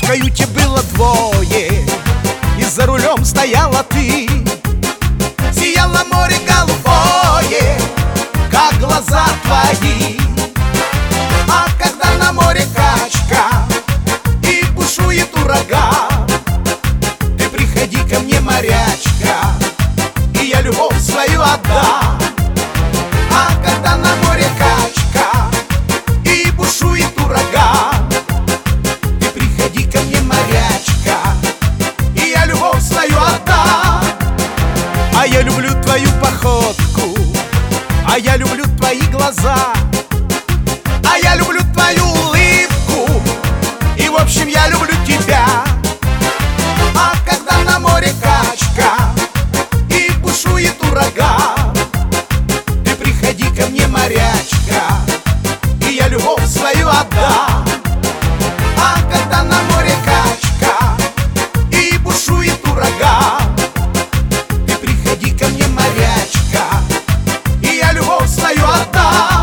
каюте было двое, и за рулем стояла ты. Сияло море голубое, как глаза твои. А когда на море качка и бушует ураган, ты приходи ко мне, морячка, и я любовь свою отдам. А когда на море качка и бушует ураган, ты приходи ко мне, морячка, и я любовь свою отдам. А я люблю твою походку, а я люблю твои глаза, а я люблю твою улыбку, и в общем я люблю тебя. А когда на море качка и бушует ураган, ты приходи ко мне, морячка, и я любовь свою отдам. А когда на море качка и бушует ураган, ты приходи ко мне, морячка, и я любовь свою отдам.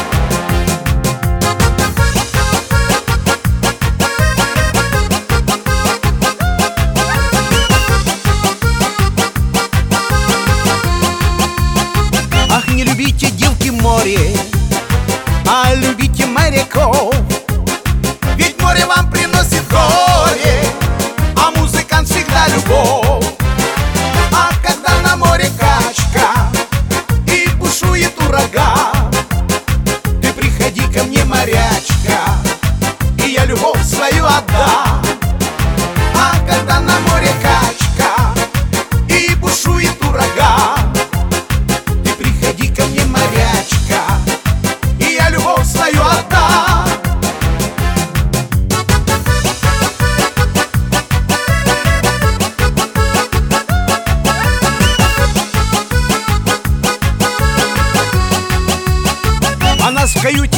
Ах, не любите, девки, море, а любите моряков. Ведь море вам приносит горе, а музыкант всегда любовь. А когда на море качка и бушует ураган, ты приходи ко мне, морячка, и я любовь свою отдам. А когда на море качка и бушует ураган, ты приходи ко мне, морячка, и я любовь свою отдам. А нас в каюте